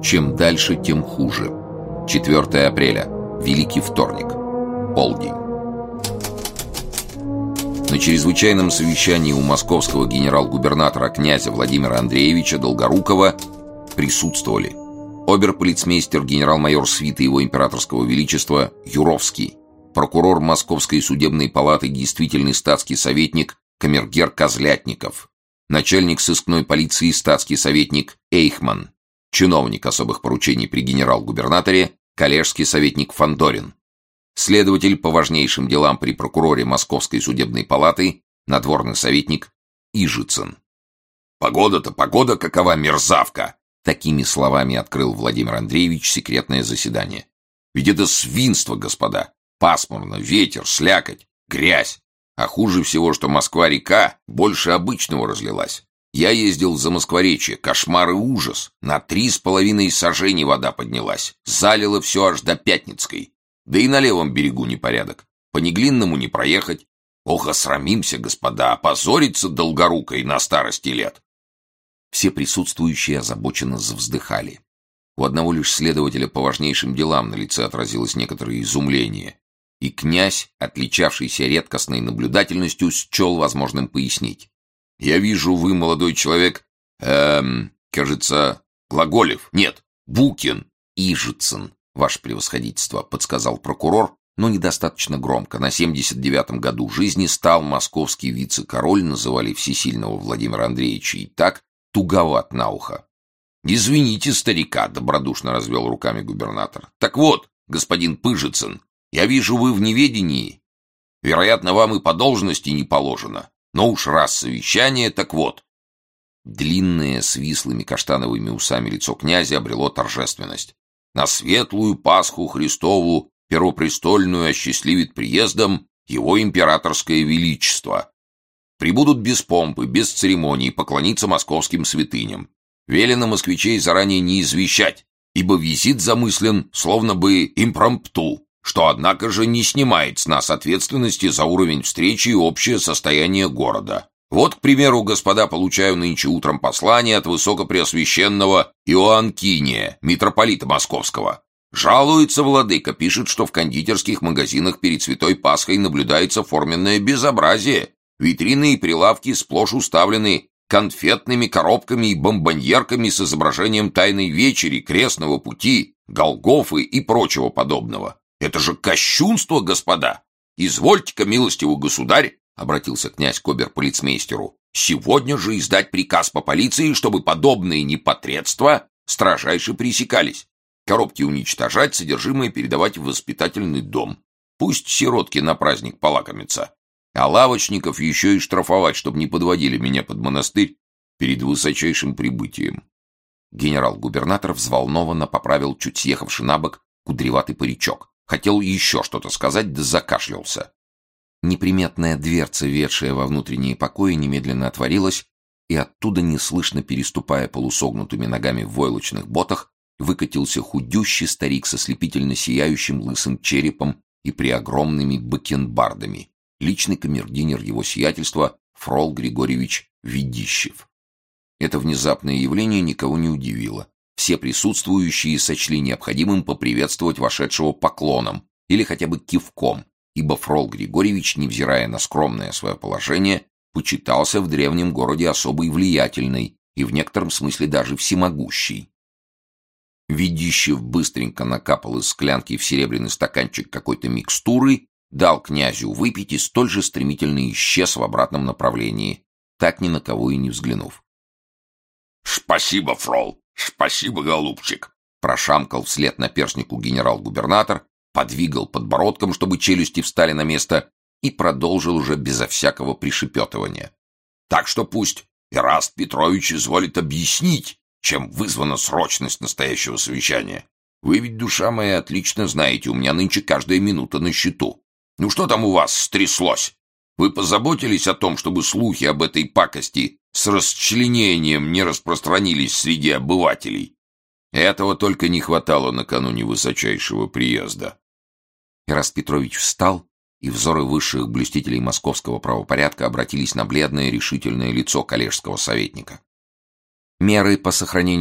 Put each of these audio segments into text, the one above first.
Чем дальше, тем хуже. 4 апреля. Великий вторник. Полдень. На чрезвычайном совещании у московского генерал-губернатора князя Владимира Андреевича Долгорукова присутствовали оберполицмейстер генерал-майор свиты его императорского величества Юровский, прокурор Московской судебной палаты действительный статский советник камергер Козлятников, начальник сыскной полиции статский советник Эйхман, чиновник особых поручений при генерал-губернаторе коллежский советник Фандорин, следователь по важнейшим делам при прокуроре Московской судебной палаты надворный советник Ижицын. «Погода-то погода какова мерзавка!» Такими словами открыл Владимир Андреевич секретное заседание. «Ведь это свинство, господа! Пасмурно, ветер, слякоть, грязь! А хуже всего, что Москва-река больше обычного разлилась. Я ездил за Москворечье, кошмар и ужас. На 3,5 сажени вода поднялась, залило все аж до Пятницкой. Да и на левом берегу непорядок. По Неглинному не проехать. Ох, осрамимся, господа, опозориться Долгорукой на старости лет!» Все присутствующие озабоченно завздыхали. У одного лишь следователя по важнейшим делам на лице отразилось некоторое изумление, и князь, отличавшийся редкостной наблюдательностью, счел возможным пояснить. «Я вижу, вы, молодой человек, кажется, Глаголев, нет, Букин, Ижицын, ваше превосходительство», подсказал прокурор, но недостаточно громко. На 79-м году жизни стал московский вице-король, называли всесильного Владимира Андреевича, и так туговат на ухо. «Извините старика», — добродушно развел руками губернатор. «Так вот, господин Пыжицын, я вижу, вы в неведении. Вероятно, вам и по должности не положено. Но уж раз совещание, так вот». Длинное, с вислыми каштановыми усами лицо князя обрело торжественность. «На светлую Пасху Христову первопрестольную осчастливит приездом его императорское величество. Прибудут без помпы, без церемоний поклониться московским святыням. Велено москвичей заранее не извещать, ибо визит замыслен словно бы импромпту, что, однако же, не снимает с нас ответственности за уровень встречи и общее состояние города. Вот, к примеру, господа, получаю нынче утром послание от высокопреосвященного Иоанкиния, митрополита Московского. Жалуется владыка, пишет, что в кондитерских магазинах перед Святой Пасхой наблюдается форменное безобразие. Витрины и прилавки сплошь уставлены конфетными коробками и бомбоньерками с изображением Тайной Вечери, Крестного Пути, Голгофы и прочего подобного. Это же кощунство, господа! Извольте-ка, милостивый государь, — обратился князь к оберполицмейстеру, — сегодня же издать приказ по полиции, чтобы подобные непотребства строжайше пресекались. Коробки уничтожать, содержимое передавать в воспитательный дом. Пусть сиротки на праздник полакомятся. А лавочников еще и штрафовать, чтобы не подводили меня под монастырь перед высочайшим прибытием». Генерал-губернатор взволнованно поправил чуть съехавший на бок кудреватый паричок. Хотел еще что-то сказать, да закашлялся. Неприметная дверца, ведшая во внутренние покои, немедленно отворилась, и оттуда, неслышно переступая полусогнутыми ногами в войлочных ботах, выкатился худющий старик со слепительно сияющим лысым черепом и преогромными бакенбардами, личный камердинер его сиятельства Фрол Григорьевич Ведищев. Это внезапное явление никого не удивило. Все присутствующие сочли необходимым поприветствовать вошедшего поклоном или хотя бы кивком, ибо Фрол Григорьевич, невзирая на скромное свое положение, почитался в древнем городе особой влиятельной и в некотором смысле даже всемогущей. Ведищев быстренько накапал из склянки в серебряный стаканчик какой-то микстуры, дал князю выпить и столь же стремительно исчез в обратном направлении, так ни на кого и не взглянув. «Спасибо, Фрол, спасибо, голубчик!» прошамкал вслед наперснику генерал-губернатор, подвигал подбородком, чтобы челюсти встали на место, и продолжил уже безо всякого пришепетывания. «Так что пусть Ираст Петрович изволит объяснить, чем вызвана срочность настоящего совещания. Вы ведь, душа моя, отлично знаете, у меня нынче каждая минута на счету. Ну что там у вас стряслось? Вы позаботились о том, чтобы слухи об этой пакости с расчленением не распространились среди обывателей? Этого только не хватало накануне высочайшего приезда». Ираст Петрович встал, и взоры высших блюстителей московского правопорядка обратились на бледное решительное лицо коллежского советника. Меры по сохранению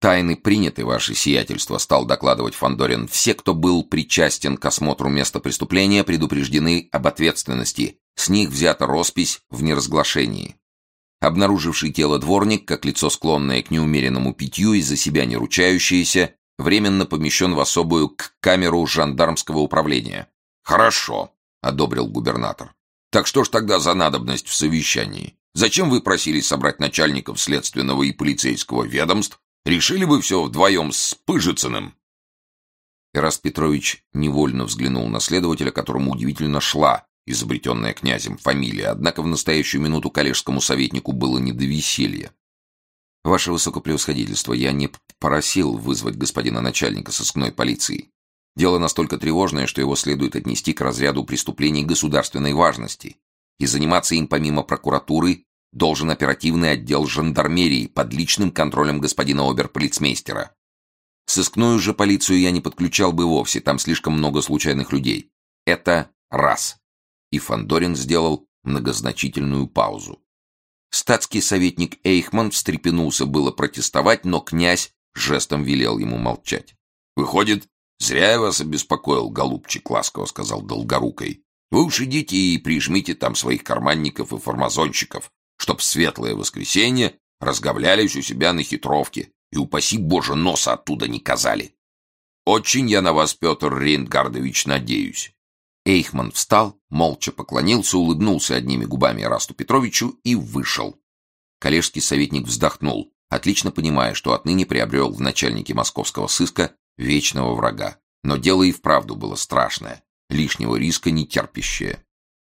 «Тайны приняты, ваше сиятельство», — стал докладывать Фандорин. «Все, кто был причастен к осмотру места преступления, предупреждены об ответственности. С них взята роспись в неразглашении. Обнаруживший тело дворник, как лицо склонное к неумеренному питью и за себя не ручающееся, временно помещен в особую камеру жандармского управления». «Хорошо», — одобрил губернатор. «Так что ж тогда за надобность в совещании? Зачем вы просили собрать начальников следственного и полицейского ведомств? Решили бы все вдвоем с Пыжицыным?» Эраст Петрович невольно взглянул на следователя, которому удивительно шла изобретенная князем фамилия, однако в настоящую минуту коллежскому советнику было не до веселья. «Ваше высокопревосходительство, я не просил вызвать господина начальника сыскной полиции. Дело настолько тревожное, что его следует отнести к разряду преступлений государственной важности, и заниматься им помимо прокуратуры должен оперативный отдел жандармерии под личным контролем господина оберполицмейстера. Сыскную же полицию я не подключал бы вовсе, там слишком много случайных людей. Это раз». И Фандорин сделал многозначительную паузу. Статский советник Эйхман встрепенулся было протестовать, но князь жестом велел ему молчать. «Выходит, зря я вас обеспокоил, голубчик», — ласково сказал Долгорукой. «Вы уж идите и прижмите там своих карманников и фармазонщиков, чтоб в светлое воскресенье разговлялись у себя на хитровке и, упаси Боже, носа оттуда не казали. Очень я на вас, Петр Рейнгардович, надеюсь». Эйхман встал, молча поклонился, улыбнулся одними губами Эрасту Петровичу и вышел. Коллежский советник вздохнул, отлично понимая, что отныне приобрел в начальнике московского сыска вечного врага. Но дело и вправду было страшное, лишнего риска не терпящее.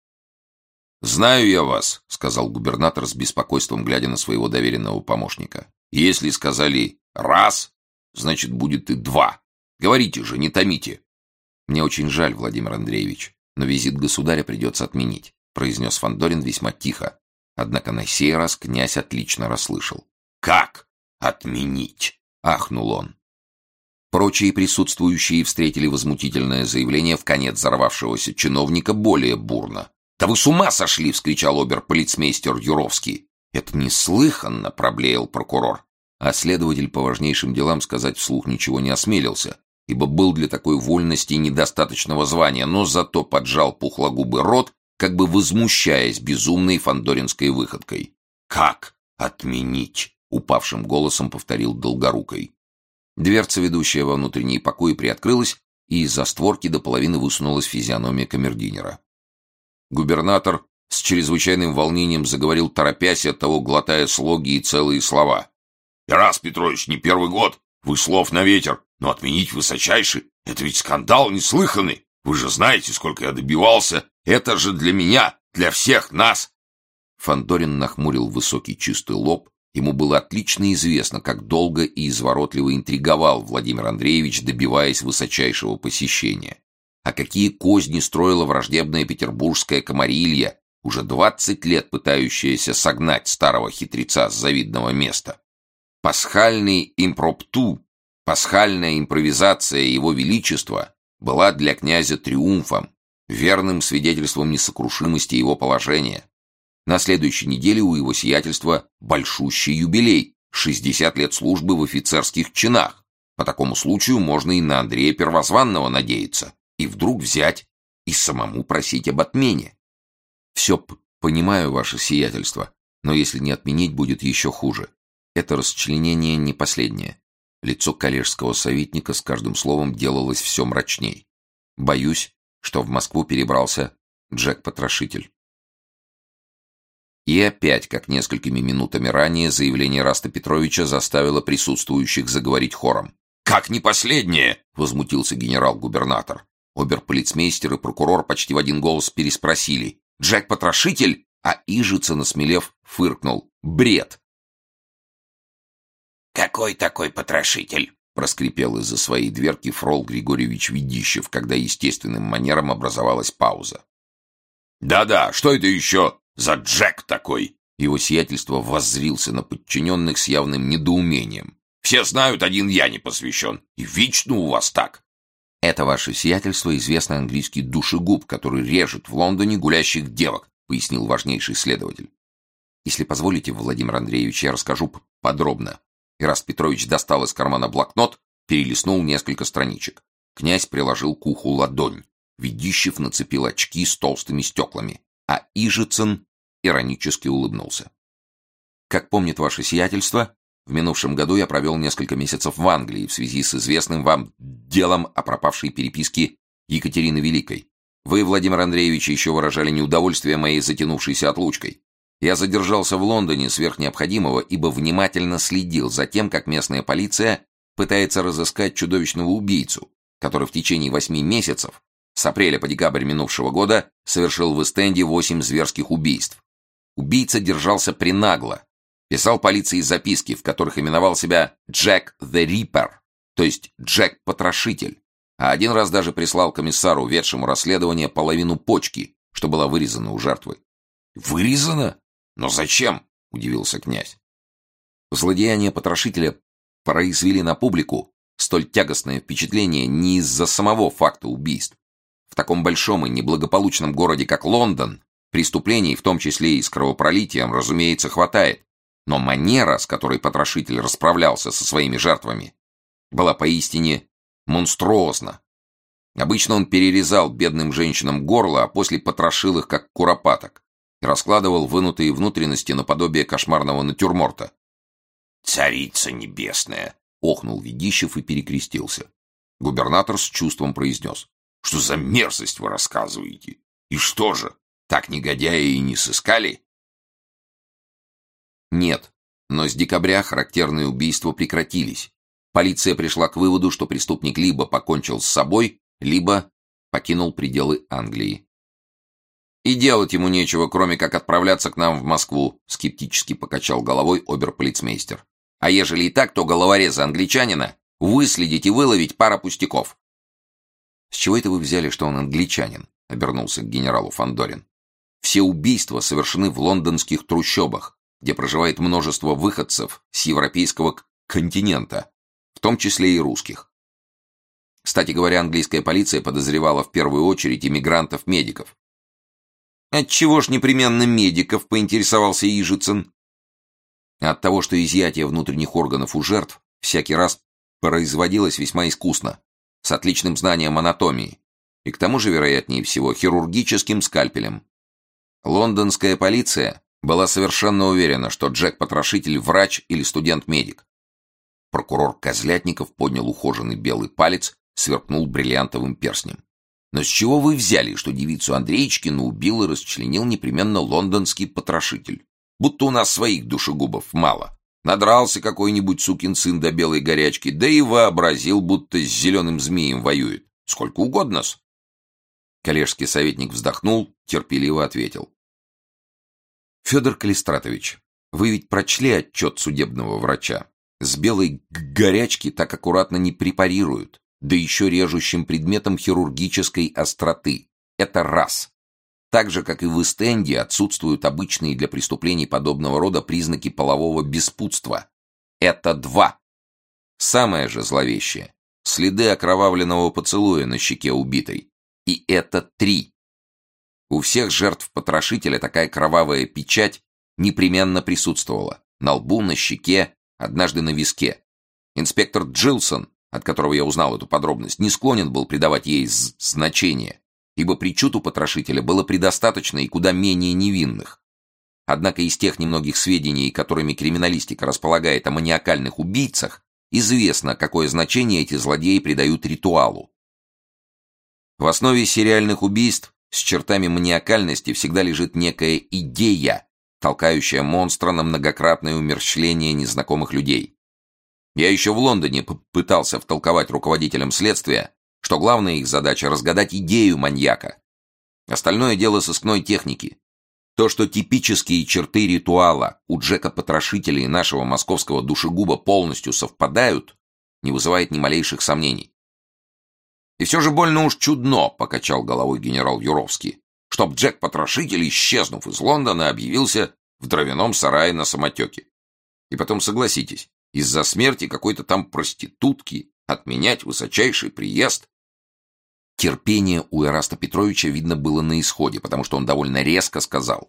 «Знаю я вас», — сказал губернатор с беспокойством, глядя на своего доверенного помощника. «Если сказали «раз», значит, будет и «два». Говорите же, не томите». «Мне очень жаль, Владимир Андреевич, но визит государя придется отменить», — произнес Фандорин весьма тихо. Однако на сей раз князь отлично расслышал. «Как отменить?» — ахнул он. Прочие присутствующие встретили возмутительное заявление вконец взорвавшегося чиновника более бурно. «Да вы с ума сошли!» — вскричал оберполицмейстер Юровский. «Это неслыханно!» — проблеял прокурор. А следователь по важнейшим делам сказать вслух ничего не осмелился, ибо был для такой вольности недостаточного звания, но зато поджал пухлогубый рот, как бы возмущаясь безумной фандоринской выходкой. «Как отменить?» — упавшим голосом повторил Долгорукой. Дверца, ведущая во внутренние покои, приоткрылась, и из-за створки до половины высунулась физиономия камердинера. Губернатор с чрезвычайным волнением заговорил, торопясь, оттого глотая слоги и целые слова. «Эраст Петрович, не первый год, вы слов на ветер, но отменить высочайший — это ведь скандал неслыханный. Вы же знаете, сколько я добивался. Это же для меня, для всех нас». Фандорин нахмурил высокий чистый лоб. Ему было отлично известно, как долго и изворотливо интриговал Владимир Андреевич, добиваясь высочайшего посещения. А какие козни строила враждебная петербургская комарилья, уже 20 лет пытающаяся согнать старого хитреца с завидного места. Пасхальный импромпту, пасхальная импровизация его величества была для князя триумфом, верным свидетельством несокрушимости его положения. На следующей неделе у его сиятельства большущий юбилей — 60 лет службы в офицерских чинах. По такому случаю можно и на Андрея Первозванного надеяться, и вдруг взять и самому просить об отмене. «Все понимаю, ваше сиятельство, но если не отменить, будет еще хуже. Это расчленение не последнее». Лицо коллежского советника с каждым словом делалось все мрачней. «Боюсь, что в Москву перебрался Джек-потрошитель». И опять, как несколькими минутами ранее, заявление Эраста Петровича заставило присутствующих заговорить хором. «Как не последнее?» — возмутился генерал-губернатор. Оберполицмейстер и прокурор почти в один голос переспросили. «Джек-потрошитель?» А Ижица, насмелев, фыркнул. «Бред!» «Какой такой потрошитель?» — проскрипел из-за своей дверки Фрол Григорьевич Ведищев, когда естественным манером образовалась пауза. «Да-да, что это еще за Джек такой?» Его сиятельство воззрился на подчиненных с явным недоумением. «Все знают, один я не посвящен. И вечно у вас так». «Это ваше сиятельство известный английский душегуб, который режет в Лондоне гулящих девок», — пояснил важнейший следователь. «Если позволите, Владимир Андреевич, я расскажу подробно. Ираст Петрович достал из кармана блокнот, перелистнул несколько страничек. Князь приложил к уху ладонь. Ведищев нацепил очки с толстыми стеклами, а Ижицын иронически улыбнулся. Как помнит ваше сиятельство, в минувшем году я провел несколько месяцев в Англии в связи с известным вам делом о пропавшей переписке Екатерины Великой. Вы, Владимир Андреевич, еще выражали неудовольствие моей затянувшейся отлучкой. Я задержался в Лондоне сверх необходимого, ибо внимательно следил за тем, как местная полиция пытается разыскать чудовищного убийцу, который в течение 8 месяцев, с апреля по декабрь минувшего года, совершил в Эст-Энде 8 зверских убийств. Убийца держался пренагло, писал полиции записки, в которых именовал себя Джек the Ripper, то есть Джек-потрошитель, а один раз даже прислал комиссару, ведшему расследование, половину почки, что была вырезана у жертвы. «Вырезана? Но зачем?» — удивился князь. Злодеяния потрошителя произвели на публику столь тягостное впечатление не из-за самого факта убийств. В таком большом и неблагополучном городе, как Лондон, преступлений, в том числе и с кровопролитием, разумеется, хватает. Но манера, с которой потрошитель расправлялся со своими жертвами, была поистине монструозна. Обычно он перерезал бедным женщинам горло, а после потрошил их, как куропаток, и раскладывал вынутые внутренности наподобие кошмарного натюрморта. «Царица небесная!» — охнул Ведищев и перекрестился. Губернатор с чувством произнес: «Что за мерзость вы рассказываете? И что же, так негодяя и не сыскали?» Нет, но с декабря характерные убийства прекратились. Полиция пришла к выводу, что преступник либо покончил с собой, либо покинул пределы Англии. «И делать ему нечего, кроме как отправляться к нам в Москву», скептически покачал головой оберполицмейстер. «А ежели и так, то головореза англичанина выследить и выловить пара пустяков». «С чего это вы взяли, что он англичанин?» — обернулся к генералу Фандорин. «Все убийства совершены в лондонских трущобах, где проживает множество выходцев с европейского континента, в том числе и русских. Кстати говоря, английская полиция подозревала в первую очередь иммигрантов-медиков». «Отчего ж непременно медиков?» — поинтересовался Ижицын. От того, что изъятие внутренних органов у жертв всякий раз производилось весьма искусно, с отличным знанием анатомии, и к тому же, вероятнее всего, хирургическим скальпелем. Лондонская полиция была совершенно уверена, что Джек-потрошитель — врач или студент-медик. Прокурор Козлятников поднял ухоженный белый палец, сверкнул бриллиантовым перстнем. «Но с чего вы взяли, что девицу Андреечкину убил и расчленил непременно лондонский потрошитель? Будто у нас своих душегубов мало. Надрался какой-нибудь сукин сын до белой горячки, да и вообразил, будто с зеленым змеем воюет. Сколько угодно-с». Коллежский советник вздохнул, терпеливо ответил: «Федор Калистратович, вы ведь прочли отчет судебного врача. С белой горячки так аккуратно не препарируют, да еще режущим предметом хирургической остроты. Это раз. Так же, как и в Эст-Энде, отсутствуют обычные для преступлений подобного рода признаки полового беспутства. Это два. Самое же зловещее — следы окровавленного поцелуя на щеке убитой. И это три. У всех жертв потрошителя такая кровавая печать непременно присутствовала. На лбу, на щеке, однажды на виске. Инспектор Джилсон, от которого я узнал эту подробность, не склонен был придавать ей значение, ибо причуд у потрошителя было предостаточно и куда менее невинных. Однако из тех немногих сведений, которыми криминалистика располагает о маниакальных убийцах, известно, какое значение эти злодеи придают ритуалу. В основе сериальных убийств с чертами маниакальности всегда лежит некая идея, толкающая монстра на многократное умерщвление незнакомых людей. Я еще в Лондоне пытался втолковать руководителям следствия, что главная их задача — разгадать идею маньяка. Остальное дело сыскной техники. То, что типические черты ритуала у Джека-потрошителя и нашего московского душегуба полностью совпадают, не вызывает ни малейших сомнений. «И все же больно уж чудно», — покачал головой генерал Юровский, «чтоб Джек-потрошитель, исчезнув из Лондона, объявился в дровяном сарае на самотеке. И потом, согласитесь, из-за смерти какой-то там проститутки отменять высочайший приезд». Терпение у Ираста Петровича, видно, было на исходе, потому что он довольно резко сказал: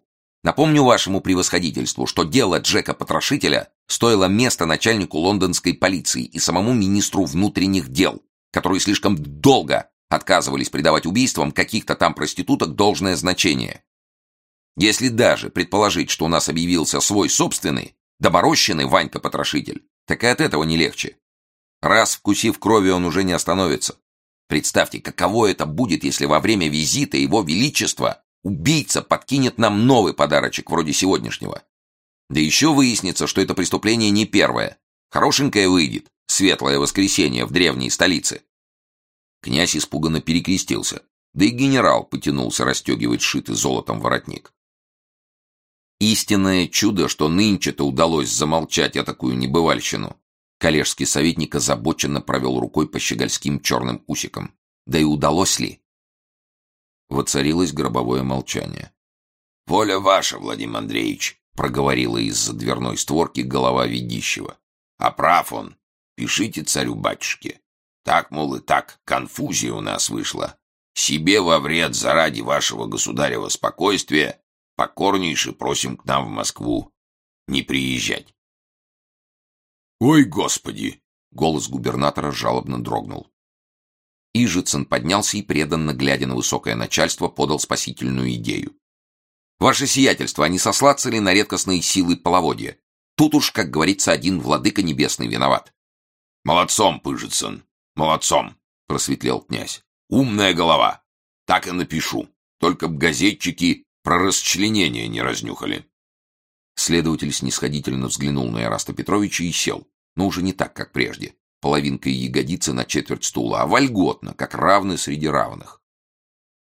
Напомню вашему превосходительству, что дело Джека-потрошителя стоило место начальнику лондонской полиции и самому министру внутренних дел, которые слишком долго отказывались придавать убийствам каких-то там проституток должное значение. Если даже предположить, что у нас объявился свой собственный, доморощенный Ванька-потрошитель, так и от этого не легче. Раз вкусив крови, он уже не остановится. Представьте, каково это будет, если во время визита Его Величества убийца подкинет нам новый подарочек вроде сегодняшнего. Да еще выяснится, что это преступление не первое. Хорошенькое выйдет, светлое воскресенье в древней столице. Князь испуганно перекрестился, да и генерал потянулся расстегивать сшитый золотом воротник. Истинное чудо, что нынче-то удалось замолчать этакую небывальщину. Коллежский советник озабоченно провел рукой по щегольским черным усикам. Да и удалось ли? Воцарилось гробовое молчание. «Воля ваша, Владимир Андреевич», — проговорила из-за дверной створки голова ведищего. «А прав он. Пишите царю-батюшке. Так, мол, и так, конфузия у нас вышла. Себе во вред заради вашего государева спокойствия покорнейше просим к нам в Москву не приезжать». «Ой, Господи!» — голос губернатора жалобно дрогнул. Ижицын поднялся и, преданно глядя на высокое начальство, подал спасительную идею. «Ваше сиятельство, а не сослаться ли на редкостные силы половодья? Тут уж, как говорится, один владыка небесный виноват». «Молодцом, Пыжицын, молодцом!» — просветлел князь. «Умная голова. Так и напишу. Только б газетчики про расчленение не разнюхали». Следователь снисходительно взглянул на Эраста Петровича и сел, но уже не так, как прежде, половинкой ягодицы на четверть стула, а вольготно, как равный среди равных.